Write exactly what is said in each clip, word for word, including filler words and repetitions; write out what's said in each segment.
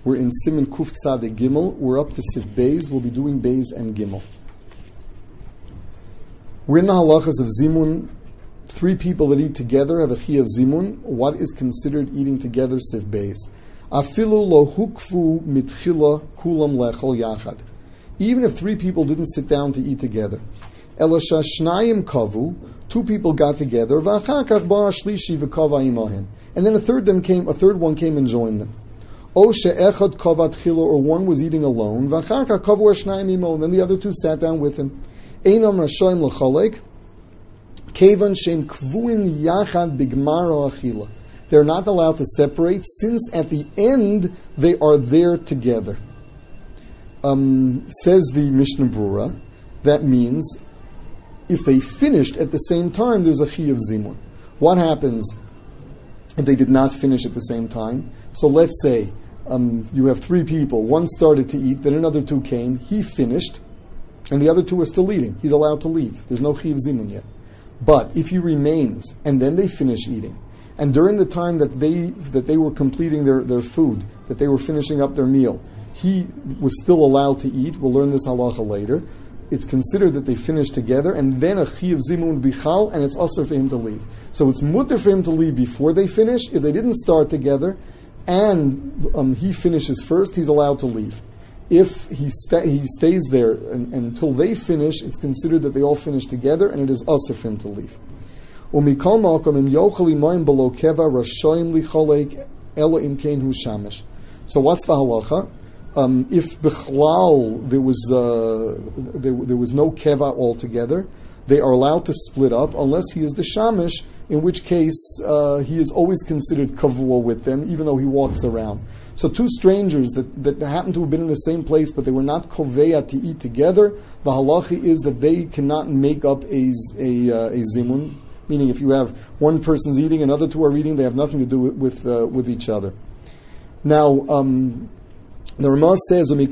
We're in Siman Kuf Tzadeh Gimel. We're up to Sif Beis. We'll be doing Beis and Gimel. We're in the halachas of Zimun. Three people that eat together have a chi of Zimun. What is considered eating together? Sif Beis. Afilu lo hukfu mitchila kulam lechol yachad. Even if three people didn't sit down to eat together. Elasha shnayim kavu. Two people got together. V'achar kach ba shlishi v'kava imahim. And then a third them came. A third one came and joined them. O she'echad kavat chila, or one was eating alone. V'achar kach kavu shnayim imo. And then the other two sat down with him. Einam rashoim l'cholek. Kevan shem kvuin yachad bigmar achila. They're not allowed to separate, since at the end they are there together. Um, says the Mishnah Brura, that means if they finished at the same time, there's a chi of zimun. What happens if they did not finish at the same time? So let's say um, you have three people. One started to eat, then another two came. He finished, and the other two are still eating. He's allowed to leave. There's no chi of zimun yet. But if he remains, and then they finish eating, and during the time that they that they were completing their, their food, that they were finishing up their meal, he was still allowed to eat. We'll learn this halacha later. It's considered that they finished together, and then a chi of zimun bichal, and it's usher for him to leave. So it's mutter for him to leave before they finish. If they didn't start together, and um, he finishes first, he's allowed to leave. If he sta- he stays there and, until they finish, it's considered that they all finish together, and it is usher for him to leave. So what's the halacha? Um, if bichlal there was uh, there, there was no keva altogether, they are allowed to split up unless he is the shamish, in which case uh, he is always considered kavua with them, even though he walks around. So two strangers that, that happen to have been in the same place, but they were not koveya to eat together, the halacha is that they cannot make up a a, uh, a zimun. Meaning, if you have one person's eating, another two are eating, they have nothing to do with with, uh, with each other. Now, um, the Ramah says, the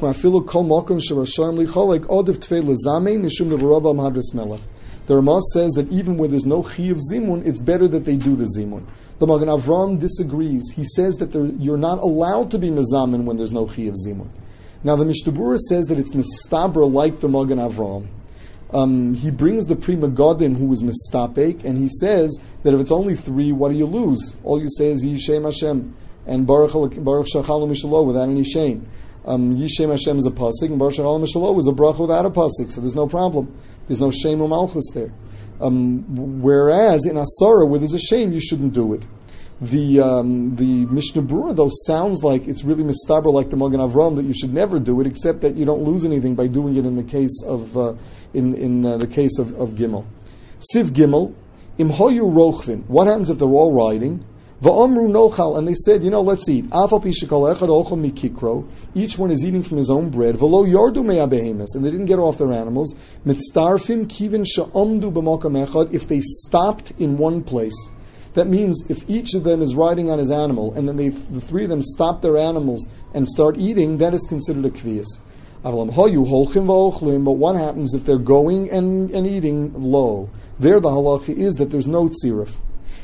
Ramah says that even where there's no chi of zimun, it's better that they do the zimun. The Magen Avram disagrees. He says that you're not allowed to be mezamin when there's no chi of zimun. Now, the Mishnah Berurah says that it's mistabra like the Magen Avram. Um, he brings the Pri Megadim who was mistapek, and he says that if it's only three, what do you lose? All you say is Yishem Hashem and Baruch Baruch Shachal Mishalo without any shame. Um, Yishem Hashem is a pasuk, and Baruch Shachal Mishalo is a bracha without a pasuk, so there's no problem. There's no shame or malchus there. Um, whereas in Asara, where there's a shame, you shouldn't do it. The um, the Mishnah Berurah, though, sounds like it's really mistaber like the Magen Avram that you should never do it, except that you don't lose anything by doing it in the case of uh, in in uh, the case of, of Gimel. Siv Gimel, Im Hoyu Rochvin. What happens if they're all riding? Va'amru Nochal, and they said, you know, let's eat. Afal pi shekol echad ochel mikikro. Each one is eating from his own bread. V'lo yardu me'abehemes, and they didn't get off their animals. Mitztarfim kivin she'amdu b'makam echad. If they stopped in one place. That means if each of them is riding on his animal, and then they, the three of them stop their animals and start eating, that is considered a kviyas. But what happens if they're going and, and eating low? There the halacha is that there's no tziruf.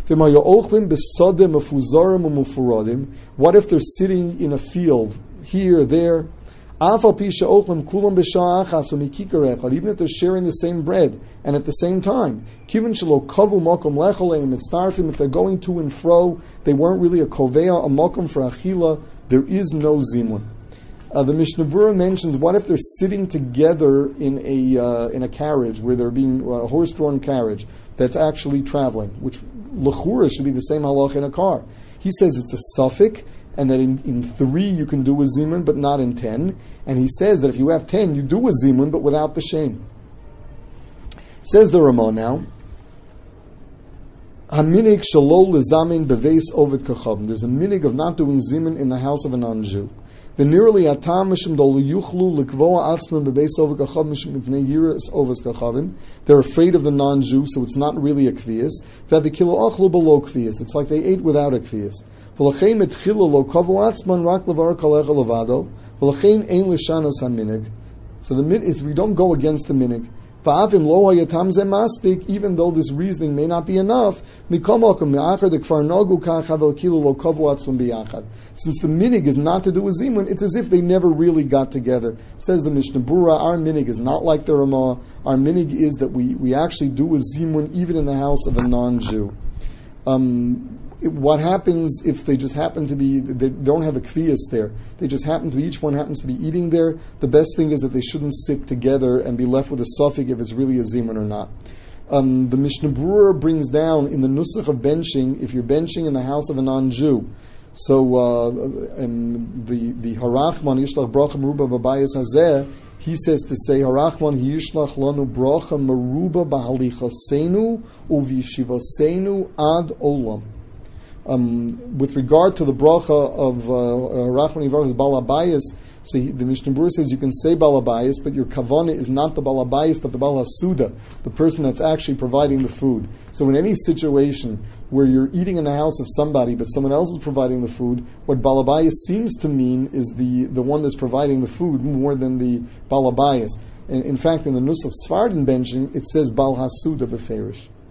What if they're sitting in a field, here, there? Even if they're sharing the same bread and at the same time, if they're going to and fro, they weren't really a koveya, a mokum for achila, there is no zimun. Uh, the Mishnah Berurah mentions, what if they're sitting together in a uh, in a carriage where they're being uh, a horse-drawn carriage that's actually traveling, which l'chura should be the same halach in a car. He says it's a suffix, and that in, in three you can do a zimun, but not in ten. And he says that if you have ten, you do a zimun, but without the shame. Says the Ramah now, Haminig shalol lezamin beveis ovid kachavim. There's a minig of not doing zimun in the house of a non-Jew. V'nirli atam mishum dol yuchlu likvoa atzmim beveis ovid kachavim mishum mipnei yiras ovas kachavim. They're afraid of the non-Jew, so it's not really a kviyas. V'avikilo achlu below kviyas. It's like they ate without a kviyas. V'lachem etchilo lo kavu atzman rak levar kalecha levado. V'lachem ein lishanos haminig. So the min is we don't go against the minig. Va'avim lo hayatam ze maspik, even though this reasoning may not be enough, mikol malkum me'achar dekfar nogu kachad el kilu lo kovu atzmum biyachad. Since the minig is not to do with zimun, it's as if they never really got together. Says the Mishnah Berurah, our minig is not like the Ramah. Our minig is that we, we actually do with zimun even in the house of a non-Jew. Um, it, what happens if they just happen to be, they don't have a kfiyas there, they just happen to be, each one happens to be eating there, the best thing is that they shouldn't sit together and be left with a suffix if it's really a zimun or not. Um, the Mishnah Berurah brings down in the nusach of benching, if you're benching in the house of a non-Jew, so uh, um, the the harachman yishlach bracha meruba b'bayis hazeh, he says to say harachman yishlach lanu bracha meruba b'halichasenu u'v'yishivasenu ad olam. Um, with regard to the bracha of harachman uh, yivarach balabayis, see the Mishnah Berurah says you can say balabayis, but your kavana is not the balabayis, but the balasuda, the person that's actually providing the food. So in any situation where you're eating in the house of somebody, but someone else is providing the food, what balabayis seems to mean is the, the one that's providing the food more than the balabayis. In, in fact, in the Nusach Sfardim benching, it says bal hasuda beferish.